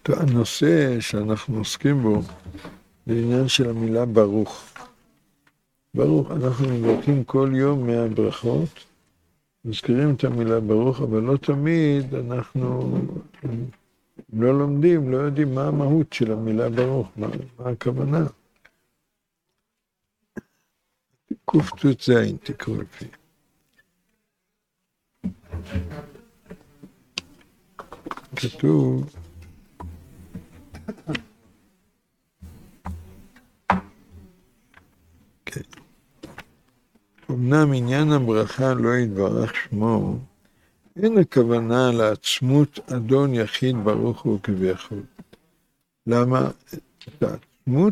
הנושא שאנחנו עוסקים בו זה עניין של המילה ברוך. ברוך, אנחנו מברכים כל יום מהברכות, מזכירים את המילה ברוך, אבל לא תמיד אנחנו לא לומדים, לא יודעים מה המהות של המילה ברוך, מה הכוונה. ק"ז תקראו לפי. כתוב אמנם עניין הברכה לא יתברך שמו, אין הכוונה לעצמות אדון יחיד ברוך הוא כביכול. למה? את העצמות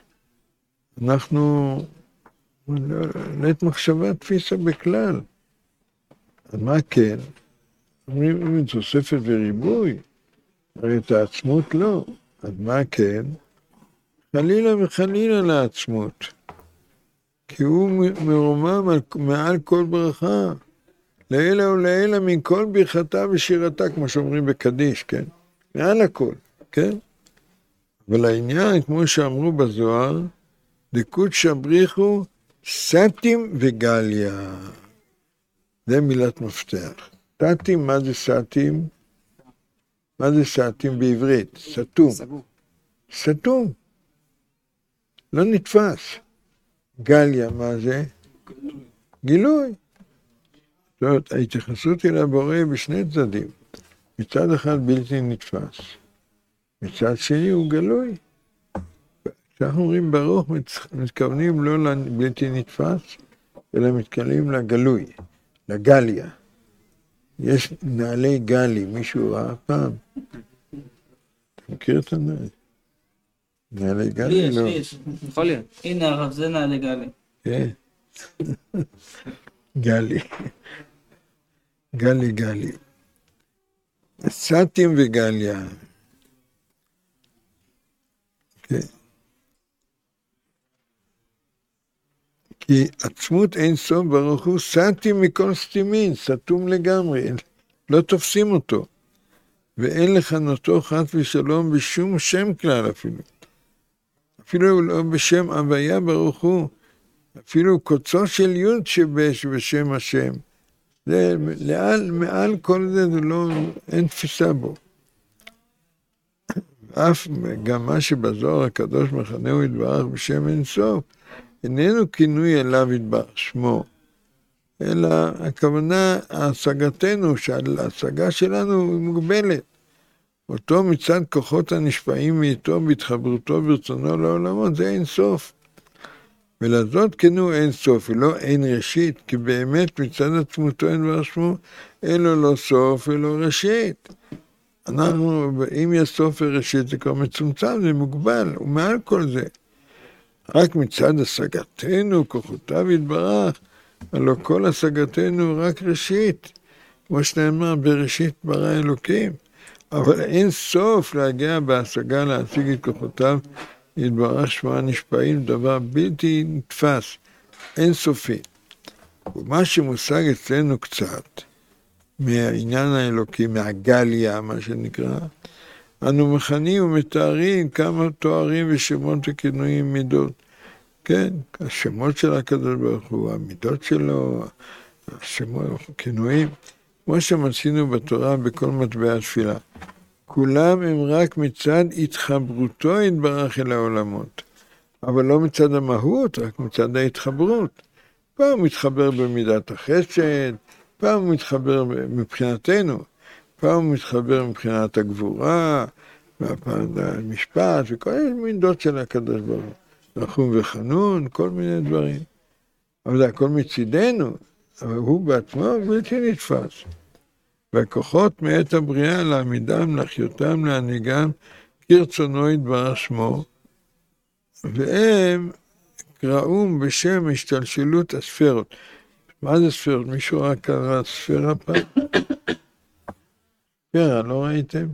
אנחנו לעת מחשבה תפיסה בכלל. אז מה כן? אומרים תוספת וריבוי, הרי את העצמות לא. אז מה כן? חלילה וחלילה לעצמות. כי הוא מרומם מעל כל ברכה. לעילה ולעילה מן כל ברכתה ושירתה, כמו שאומרים בקדיש, כן? מעל הכל, כן? אבל העניין, כמו שאמרו בזוהר, דקודשא בריחו סתים וגליה. זה מילת מפתח. סתים, מה זה סתים? מה זה סתים בעברית? סתום. סתום. לא נתפס. גליה, מה זה? גילוי. זאת אומרת, ההתייחסות אל הבורא בשני צדדים. מצד אחד בלתי נתפס. מצד שני הוא גלוי. כשאנחנו אומרים ברוך, מתכוונים לא לבלתי נתפס, אלא מתכוונים לגלוי, לגליה. יש נעלי גלי, מישהו ראה פעם? אתה מכיר את הנעלי? נעלי גלי? לא. יש, יכול להיות. הנה הרב, זה נעלי גלי. כן. גלי. גלי. סתים וגליה. כן. כי עצמות אין סוף ברוך הוא סתים מכל סתימין, סתום לגמרי, לא תופסים אותו. ואין לכנותו חס ושלום בשום שם כלל אפילו. אפילו לא בשם הוויה ברוך הוא, אפילו קוצו של יוד שבש בשם השם. זה מעל כל זה, זה לא, אין תפיסה בו. אף גם מה שבזוהר הקדוש מכנהו יתברך בשם אין סוף, איננו כינוי אליו יתברך שמו, אלא הכוונה, השגתנו, שההשגה שלנו היא מוגבלת. אותו מצד כוחות הנשפעים מאיתו, בהתחברותו ברצונו לעולמות, זה אין סוף. ולזאת כנו אין סוף, ולא אין ראשית, כי באמת מצד עצמותו אין דבר שמו, אין לו לא סוף ולא ראשית. אנחנו, אם יש סוף וראשית, זה כבר מצומצם, זה מוגבל, ומעל כל זה. רק מצד השגתנו, כוחותיו יתברך, הלא כל השגתנו רק ראשית, כמו שנאמר, בראשית ברא אלוקים. אבל אין סוף להגיע בהשגה להשיג את כוחותיו, יתברך שמה נשפעים, דבר בלתי נתפס, אין סופי. ומה שמושג אצלנו קצת, מהעניין האלוקי, מהגליה, מה שנקרא, אנו מכנים ומתארים כמה תוארים ושמות וכינויים מידות. כן, השמות של הקדוש ברוך הוא, המידות שלו, השמות, כינויים, כמו שמצינו בתורה בכל מטבע התפילה. כולם הם רק מצד התחברותו יתברך אל העולמות, אבל לא מצד המהות, רק מצד ההתחברות. פעם הוא מתחבר במידת החסד, פעם הוא מתחבר מבחינתנו, פעם הוא מתחבר מבחינת הגבורה, והמשפט, וכל מידות של הקדוש ברוך הוא. נחום וחנון, כל מיני דברים. אבל זה הכל מצידנו, אבל הוא בעצמו בלתי נתפס. והכוחות מעת הבריאה להעמידם, להחיותם, להנהיגם, כרצונו יתברך שמו, והם קראום בשם השתלשלות הספרות. מה זה ספרות? מישהו רק קרא ספירה פעם? ספירה, לא ראיתם?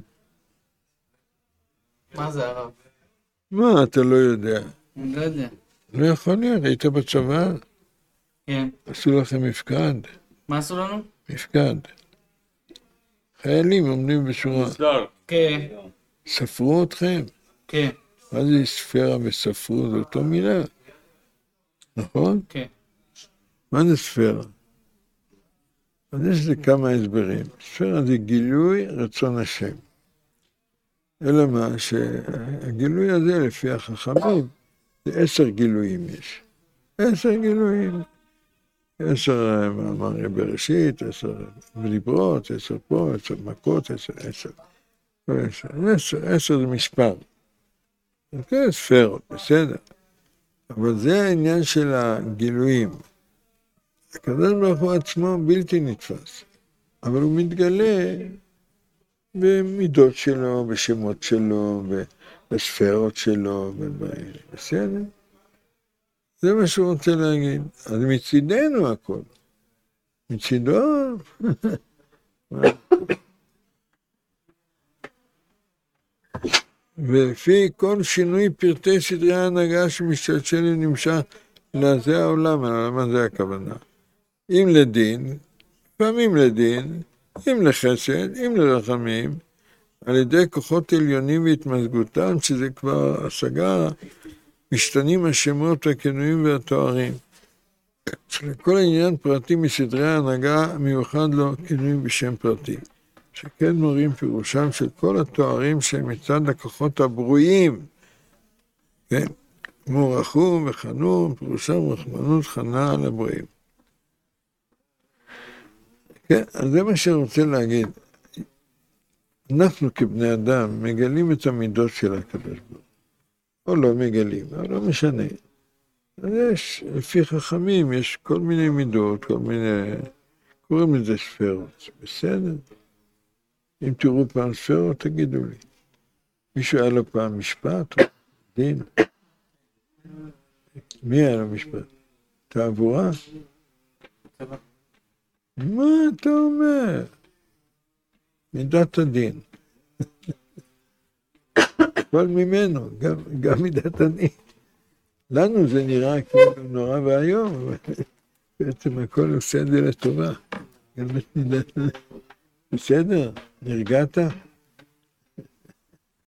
מה זה הרב? מה, אתה לא יודע? אני לא יודע. לא יכול להיות, היית בצבא? כן. עשו לכם מפקד. מה עשו לנו? מפקד. חיילים עומדים בשורה. כן. ספרו אתכם. כן. מה זה ספירה וספרו? זו אותו מילה. נכון? כן. מה זה ספירה? אז יש לי כמה הסברים. ספירה זה גילוי רצון השם. אלא מה? שהגילוי הזה, לפי החכמים, זה 10 גילויים יש. 10 גילויים. 10 מאמרי בראשית, 10 דיברות, 10 פה, 10 מכות, 10. 10 זה מספר. זה כן ספירות, בסדר. אבל זה העניין של הגילויים. הקדוש ברוך הוא עצמו בלתי נתפס, אבל הוא מתגלה במידות שלו, בשמות שלו, בספירות שלו, בסדר? זה מה שהוא רוצה להגיד. אז מצידנו הכל. מצידו. ולפי כל שינוי פרטי סדרי ההנהגה שמשתלשל ונמשך לזה העולם, למה זה הכוונה? אם לדין, פעמים לדין, אם לחסד, אם לרחמים, על ידי כוחות עליונים והתמזגותם, שזה כבר השגה, משתנים השמות והכינויים והתוארים. שלכל עניין פרטי מסדרי ההנהגה מיוחד לו כינויים בשם פרטי. שכן מורים פירושם של כל התוארים שהם מצד הכוחות הברואים. כן? כמו רחום וחנון, פירושם רחמנות חנה על הברואים. כן, אז זה מה שאני רוצה להגיד. אנחנו כבני אדם מגלים את המידות של הקדוש ברוך הוא. או לא מגלים, אבל לא משנה. אז יש, לפי חכמים, יש כל מיני מידות, כל מיני, קוראים לזה ספירות. בסדר? אם תראו פעם ספירות, תגידו לי. מישהו היה לו פעם משפט? דין? מי היה לו משפט? תעבורה? מה אתה אומר? מידת הדין. הכל ממנו, גם מידת הדין. לנו זה נראה כאילו נורא והיום, אבל בעצם הכל עושה את זה לטובה. גם את מידת הדין. בסדר? נרגעת?